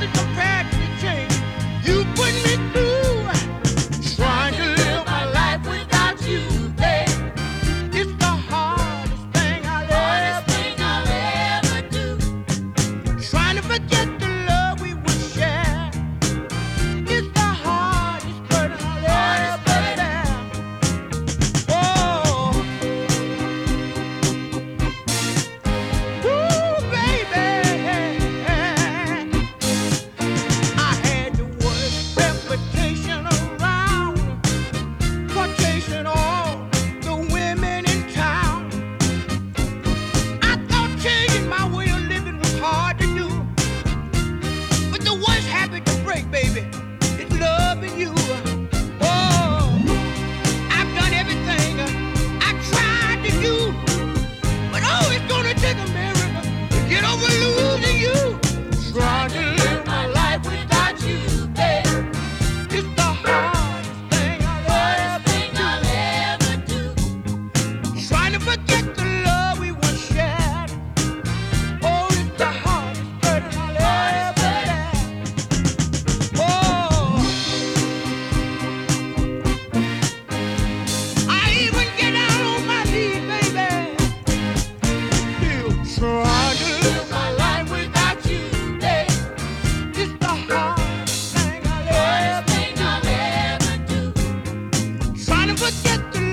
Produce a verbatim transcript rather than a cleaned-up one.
nothing compared to the change you put me through. Trying to live my life without you, babe. It's the hardest thing I'll Hardest ever thing I'll ever do. Trying to forget the love we would share. It's the hardest burden I'll Hardest ever burden. bear. Oh, ooh, baby. I had the worst reputation around for chasing all the women in town. I thought changing my way of living was hard to do. But the worst habit to break, baby, is loving you. Oh, I've done everything I tried to do. But oh, it's gonna take a miracle to get over losing you. Trying to live my life without you, babe. It's the hardest thing I'll Hardest thing ever I'll ever do. do. Trying to forget the love we once shared. Oh, it's the hardest burden I'll Hardest ever burden. bear. Oh, I even get out on my knees, baby. Still trying to live my life without you, babe. It's the hardest thing I'll Hardest ever thing I'll ever do. Trying to forget the